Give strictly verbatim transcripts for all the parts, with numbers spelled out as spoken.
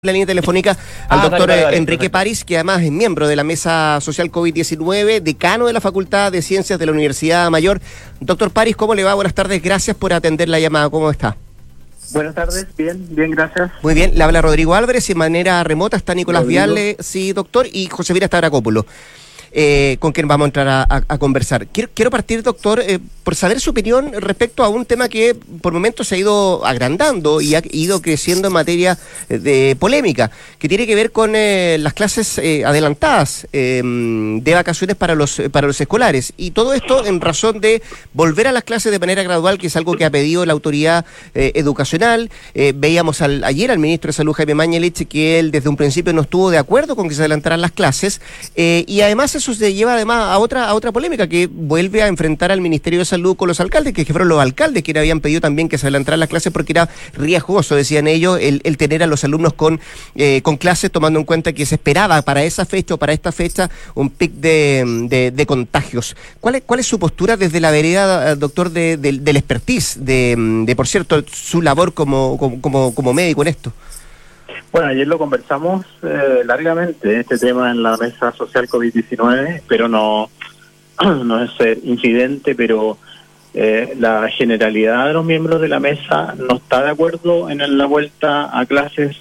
La línea telefónica al Ah, doctor dale, dale, dale, Enrique perfecto. París, que además es miembro de la Mesa Social COVID diecinueve, decano de la Facultad de Ciencias de la Universidad Mayor. Doctor París, ¿cómo le va? Buenas tardes, gracias por atender la llamada. ¿Cómo está? Buenas tardes, bien, bien, gracias. Muy bien, le habla Rodrigo Álvarez y de manera remota está Nicolás Rodrigo. Viale, sí, doctor, y José Vira Stavrakopoulos, eh, con quien vamos a entrar a, a, a conversar. Quiero, quiero partir, doctor, eh, por saber su opinión respecto a un tema que por momentos se ha ido agrandando y ha ido creciendo en materia de polémica, que tiene que ver con eh, las clases eh, adelantadas eh, de vacaciones para los para los escolares. Y todo esto en razón de volver a las clases de manera gradual, que es algo que ha pedido la autoridad eh, educacional. Eh, veíamos al, ayer al ministro de Salud, Jaime Mañalich, que él desde un principio no estuvo de acuerdo con que se adelantaran las clases. Eh, y además eso se lleva además a otra, a otra polémica que vuelve a enfrentar al Ministerio de Salud con los alcaldes, que fueron los alcaldes quienes habían pedido también que se adelantaran las clases porque era riesgoso, decían ellos, el, el tener a los alumnos con, eh, con clases, tomando en cuenta que se esperaba para esa fecha o para esta fecha un pic de, de, de contagios. ¿Cuál es, ¿Cuál es su postura desde la vereda, doctor, de, de, del expertise, de, de, por cierto, su labor como, como, como médico en esto? Bueno, ayer lo conversamos eh, largamente, este tema en la Mesa Social COVID diecinueve, pero no, no es eh, incidente, pero eh, la generalidad de los miembros de la mesa no está de acuerdo en la vuelta a clases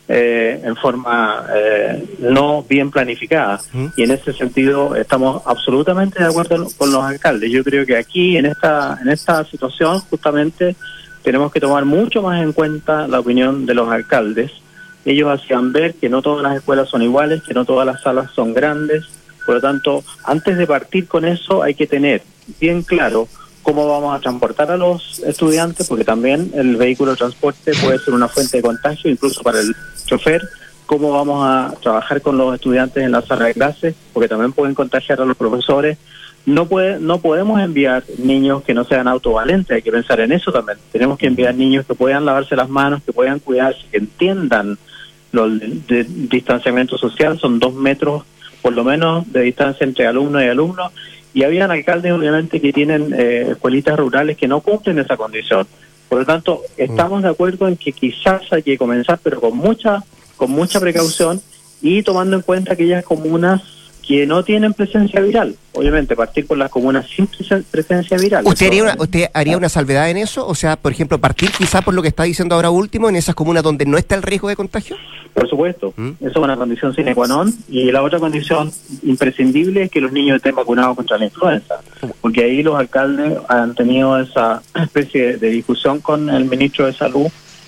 eh, en forma eh, no bien planificada. ¿Mm? Y en ese sentido estamos absolutamente de acuerdo con los alcaldes. Yo creo que aquí, en esta, en esta situación, justamente tenemos que tomar mucho más en cuenta la opinión de los alcaldes. Ellos hacían ver que no todas las escuelas son iguales, que no todas las salas son grandes. Por lo tanto, antes de partir con eso hay que tener bien claro cómo vamos a transportar a los estudiantes, porque también el vehículo de transporte puede ser una fuente de contagio, incluso para el chofer. Cómo vamos a trabajar con los estudiantes en la sala de clases, porque también pueden contagiar a los profesores. No puede, no podemos enviar niños que no sean autovalentes, hay que pensar en eso también. Tenemos que enviar niños que puedan lavarse las manos, que puedan cuidarse, que entiendan los de, de distanciamiento social, son dos metros por lo menos de distancia entre alumnos y alumnos, y habían alcaldes obviamente que tienen eh, escuelitas rurales que no cumplen esa condición. Por lo tanto, estamos de acuerdo en que quizás hay que comenzar, pero con mucha, con mucha precaución y tomando en cuenta aquellas comunas que no tienen presencia viral. Obviamente, partir por las comunas sin presencia viral. ¿Usted haría, una, Eso, ¿Usted haría una salvedad en eso? O sea, por ejemplo, partir quizá por lo que está diciendo ahora último, en esas comunas donde no está el riesgo de contagio. Por supuesto, ¿Mm? eso es una condición sine qua non. Y la otra condición imprescindible es que los niños estén vacunados contra la influenza. Porque ahí los alcaldes han tenido esa especie de discusión con el ministro de Salud.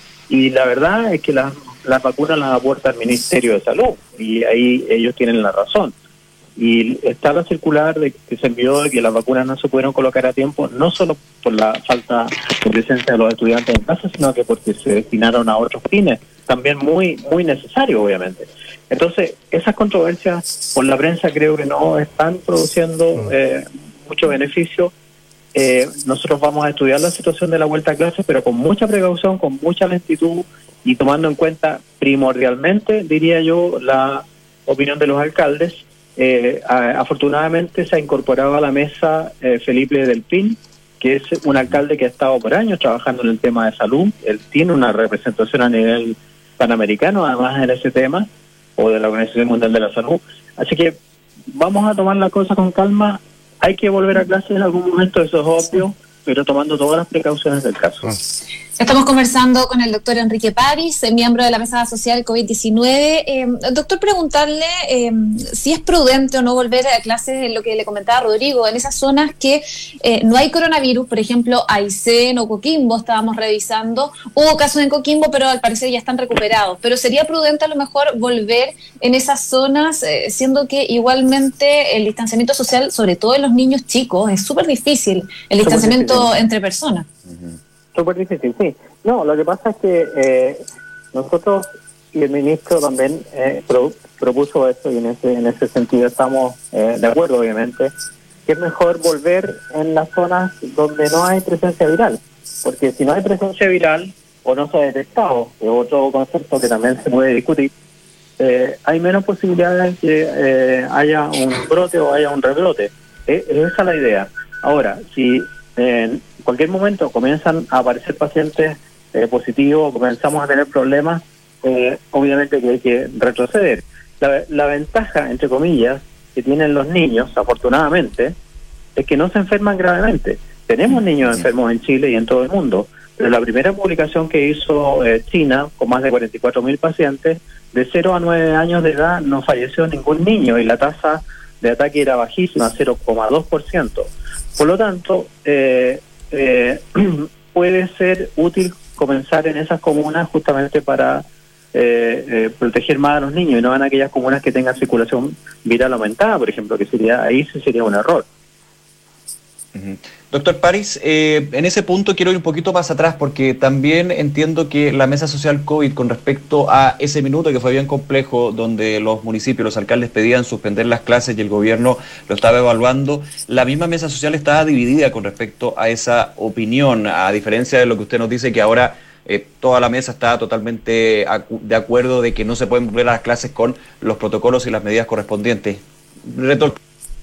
Y la verdad es que las, las vacunas las aporta el Ministerio de Salud. Y ahí ellos tienen la razón. Y está la circular de que se envió de que las vacunas no se pudieron colocar a tiempo, no solo por la falta de presencia de los estudiantes en casa, sino que porque se destinaron a otros fines, también muy muy necesario, obviamente. Entonces, esas controversias por la prensa creo que no están produciendo eh, mucho beneficio. Eh, nosotros vamos a estudiar la situación de la vuelta a clases, pero con mucha precaución, con mucha lentitud y tomando en cuenta primordialmente, diría yo, la opinión de los alcaldes. Eh, a, afortunadamente se ha incorporado a la mesa eh, Felipe Del Pin, que es un alcalde que ha estado por años trabajando en el tema de salud. Él tiene una representación a nivel panamericano, además en ese tema, o de la Organización Mundial de la Salud. Así que vamos a tomar la cosa con calma. Hay que volver a clases en algún momento, eso es obvio, pero tomando todas las precauciones del caso. Estamos conversando con el doctor Enrique París, miembro de la Mesa Social COVID diecinueve. Eh, doctor, preguntarle eh, si es prudente o no volver a clases, en lo que le comentaba Rodrigo, en esas zonas que eh, no hay coronavirus, por ejemplo, Aysén o Coquimbo, estábamos revisando. Hubo casos en Coquimbo, pero al parecer ya están recuperados. Pero sería prudente a lo mejor volver en esas zonas, eh, siendo que igualmente el distanciamiento social, sobre todo en los niños chicos, es súper difícil, el distanciamiento entre personas. Uh-huh. Súper difícil, sí. No, lo que pasa es que eh, nosotros y el ministro también eh, pro, propuso esto y en ese en ese sentido estamos eh, de acuerdo, obviamente, que es mejor volver en las zonas donde no hay presencia viral, porque si no hay presencia viral o no se ha detectado, que es otro concepto que también se puede discutir, eh, hay menos posibilidades de que eh, haya un brote o haya un rebrote. Eh, esa es la idea. Ahora, si en cualquier momento comienzan a aparecer pacientes eh, positivos, comenzamos a tener problemas, eh, obviamente que hay que retroceder. La, la ventaja, entre comillas, que tienen los niños, afortunadamente, es que no se enferman gravemente. Tenemos niños enfermos en Chile y en todo el mundo, pero la primera publicación que hizo eh, China, con más de cuarenta y cuatro mil pacientes, de cero a nueve años de edad no falleció ningún niño y la tasa de ataque era bajísima, cero coma dos por ciento. Por lo tanto, eh, eh, puede ser útil comenzar en esas comunas justamente para eh, eh, proteger más a los niños y no en aquellas comunas que tengan circulación viral aumentada, por ejemplo, que sería ahí sí sería un error. Uh-huh. Doctor París, eh, en ese punto quiero ir un poquito más atrás porque también entiendo que la mesa social COVID con respecto a ese minuto que fue bien complejo donde los municipios, los alcaldes pedían suspender las clases y el gobierno lo estaba evaluando, la misma mesa social estaba dividida con respecto a esa opinión, a diferencia de lo que usted nos dice que ahora eh, toda la mesa está totalmente acu- de acuerdo de que no se pueden volver a las clases con los protocolos y las medidas correspondientes. Retor-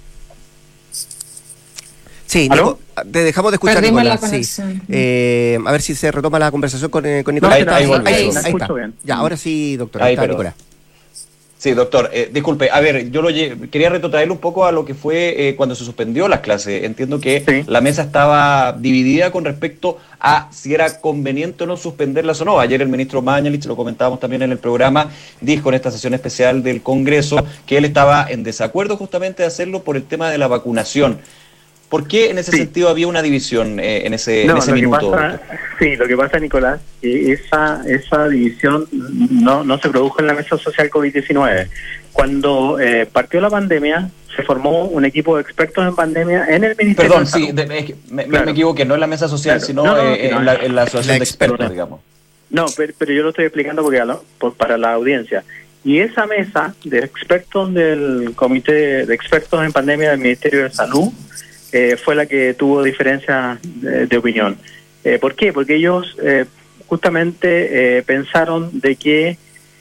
Sí, Nico, te dejamos de escuchar, Perdimos Nicolás. la Sí. conexión. Eh, a ver si se retoma la conversación con, eh, con Nicolás. Ahí, ahí, ahí, ahí, ahí, ahí, está. ahí está. Bien. Ya, ahora sí, doctor. Ahí, Está perdón. Nicolás. Sí, doctor, eh, disculpe, a ver, yo lo lle- quería retrotraerlo un poco a lo que fue eh, cuando se suspendió las clases. Entiendo que Sí. la mesa estaba dividida con respecto a si era conveniente o no suspenderlas o no. Ayer el ministro Mañalich, lo comentábamos también en el programa, dijo en esta sesión especial del Congreso que él estaba en desacuerdo justamente de hacerlo por el tema de la vacunación. ¿Por qué en ese Sí. sentido había una división eh, en ese, No, en ese lo que minuto? pasa, doctor? sí, lo que pasa, Nicolás, que esa esa división no no se produjo en la mesa social COVID diecinueve. Cuando eh, partió la pandemia, se formó un equipo de expertos en pandemia en el Ministerio Perdón, de Salud. sí, de- es que me, Claro. me equivoqué, no en la mesa social, Claro. sino No, no, eh, no, en, la, en la asociación la de expertos, experta. digamos. No, pero, pero yo lo estoy explicando porque a lo- por- para la audiencia. Y esa mesa de expertos del Comité de Expertos en Pandemia del Ministerio de Salud eh, fue la que tuvo diferencias de, de opinión. Eh, ¿Por qué? Porque ellos eh, justamente eh, pensaron de que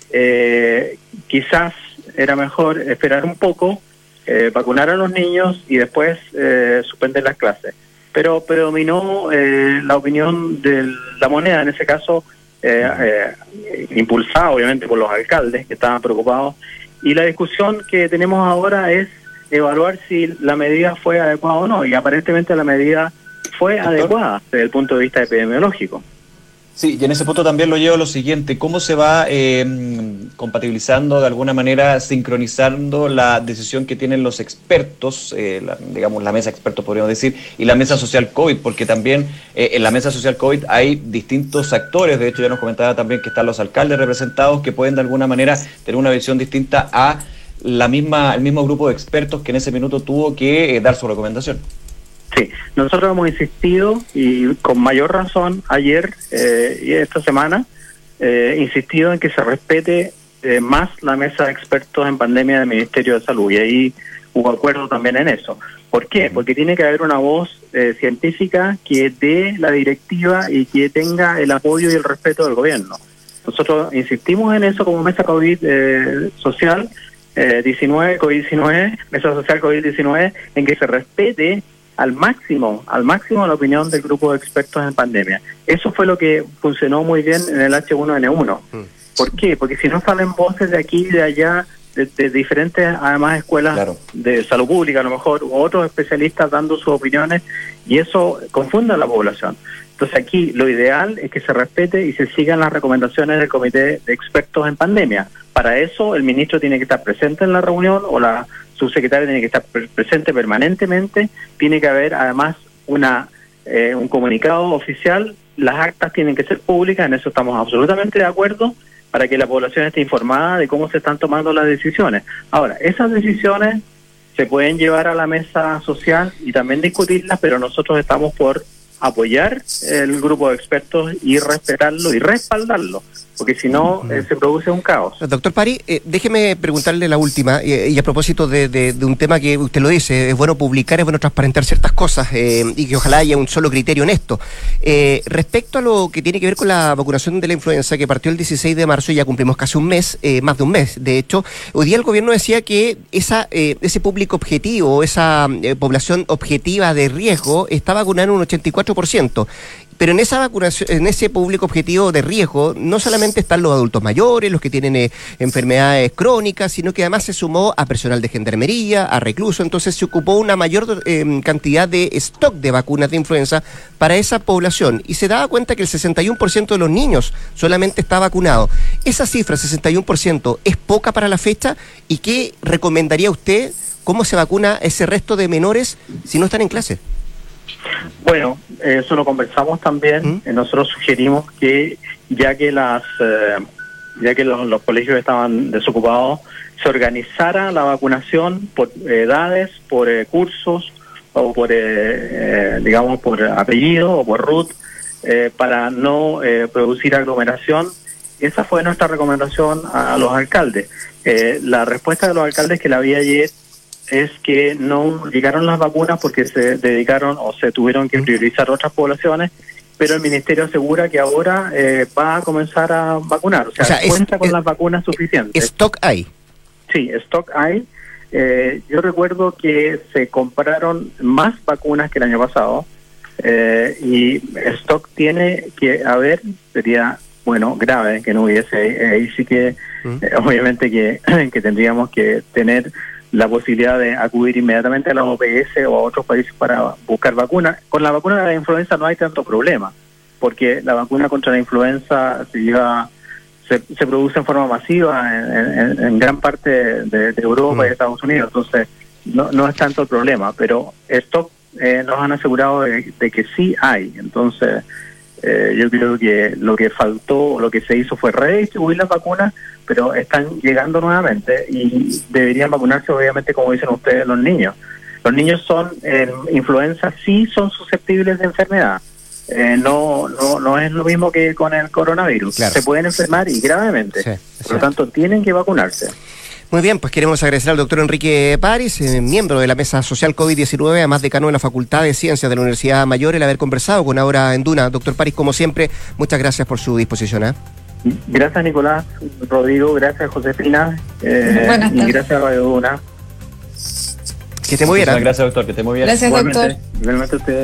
eh, quizás era mejor esperar un poco, eh, vacunar a los niños y después eh, suspender las clases. Pero predominó eh, la opinión de la moneda, en ese caso, eh, eh, impulsada obviamente por los alcaldes que estaban preocupados. Y la discusión que tenemos ahora es evaluar si la medida fue adecuada o no, y aparentemente la medida fue Doctor. adecuada desde el punto de vista epidemiológico. Sí, y en ese punto también lo llevo a lo siguiente, ¿cómo se va eh, compatibilizando, de alguna manera, sincronizando la decisión que tienen los expertos, eh, la, digamos la mesa de expertos podríamos decir, y la mesa social COVID? Porque también eh, en la mesa social COVID hay distintos actores, de hecho ya nos comentaba también que están los alcaldes representados que pueden de alguna manera tener una visión distinta a la misma, el mismo grupo de expertos que en ese minuto tuvo que eh, dar su recomendación. Sí, nosotros hemos insistido, y con mayor razón ayer eh, y esta semana, eh, insistido en que se respete eh, más la mesa de expertos en pandemia del Ministerio de Salud, y ahí hubo acuerdo también en eso. ¿Por qué? Porque tiene que haber una voz eh, científica que dé la directiva y que tenga el apoyo y el respeto del gobierno. Nosotros insistimos en eso como mesa COVID eh, social eh, diecinueve, COVID diecinueve, mesa social COVID diecinueve, en que se respete al máximo, al máximo la opinión del grupo de expertos en pandemia. Eso fue lo que funcionó muy bien en el H uno N uno. Mm. ¿Por qué? Porque si no salen voces de aquí y de allá, de, de diferentes, además, escuelas claro. de salud pública, a lo mejor, u otros especialistas dando sus opiniones, y eso confunde a la población. Entonces aquí lo ideal es que se respete y se sigan las recomendaciones del Comité de Expertos en Pandemia. Para eso el ministro tiene que estar presente en la reunión, o la subsecretaria tiene que estar pre- presente permanentemente. Tiene que haber además una eh, un comunicado oficial, las actas tienen que ser públicas, en eso estamos absolutamente de acuerdo, para que la población esté informada de cómo se están tomando las decisiones. Ahora, esas decisiones se pueden llevar a la mesa social y también discutirlas, pero nosotros estamos por apoyar el grupo de expertos y respetarlo y respaldarlo, porque si no eh, se produce un caos. Doctor París, eh, déjeme preguntarle la última, eh, y a propósito de, de, de un tema que usted lo dice, es bueno publicar, es bueno transparentar ciertas cosas, eh, y que ojalá haya un solo criterio en esto. Eh, respecto a lo que tiene que ver con la vacunación de la influenza, que partió el dieciséis de marzo y ya cumplimos casi un mes, eh, más de un mes, de hecho, hoy día el gobierno decía que esa eh, ese público objetivo, esa eh, población objetiva de riesgo, está vacunada en un ochenta y cuatro por ciento. pero en esa vacunación, en ese público objetivo de riesgo, no solamente están los adultos mayores, los que tienen eh, enfermedades crónicas, sino que además se sumó a personal de gendarmería, a reclusos, entonces se ocupó una mayor eh, cantidad de stock de vacunas de influenza para esa población, y se daba cuenta que el sesenta y uno por ciento de los niños solamente está vacunado. Esa cifra, sesenta y uno por ciento, ¿es poca para la fecha? ¿Y qué recomendaría usted? ¿Cómo se vacuna ese resto de menores si no están en clase? Bueno, eso lo conversamos también. ¿Mm? Nosotros sugerimos que ya que las eh, ya que los, los colegios estaban desocupados, se organizara la vacunación por edades, por eh, cursos o por, eh, eh, digamos, por apellido o por root, eh, para no eh, producir aglomeración. Esa fue nuestra recomendación a, a los alcaldes. Eh, la respuesta de los alcaldes que la vi ayer es que no llegaron las vacunas porque se dedicaron o se tuvieron que priorizar otras poblaciones, pero el ministerio asegura que ahora eh, va a comenzar a vacunar, o sea, o sea cuenta es, con es, las vacunas suficientes. ¿Stock hay? Sí, stock hay. Eh, yo recuerdo que se compraron más vacunas que el año pasado, eh, y stock tiene que haber, sería, bueno, grave que no hubiese, ahí, ahí sí que, ¿Mm? eh, obviamente que, que tendríamos que tener la posibilidad de acudir inmediatamente a la O P S o a otros países para buscar vacunas. Con la vacuna de la influenza no hay tanto problema, porque la vacuna contra la influenza se lleva, se, se produce en forma masiva en, en, en gran parte de, de Europa mm. y de Estados Unidos, entonces no, no es tanto el problema, pero esto eh, nos han asegurado de, de que sí hay, entonces eh, yo creo que lo que faltó, lo que se hizo fue redistribuir las vacunas, pero están llegando nuevamente y deberían vacunarse, obviamente, como dicen ustedes, los niños. Los niños son, en influenza, sí son susceptibles de enfermedad. Eh, no, no, no es lo mismo que con el coronavirus. Claro. Se pueden enfermar y gravemente. Sí, por lo tanto, tienen que vacunarse. Muy bien, pues queremos agradecer al doctor Enrique París, eh, miembro de la Mesa Social COVID diecinueve, además decano de la Facultad de Ciencias de la Universidad Mayor, el haber conversado con Ahora en Duna. Doctor París, como siempre, muchas gracias por su disposición. ¿eh? Gracias, Nicolás, Rodrigo, gracias, Josefina, eh, y gracias a Radio Duna. Que esté muy bien. Gracias, doctor, que esté muy bien. Gracias, doctor. Igualmente, igualmente usted.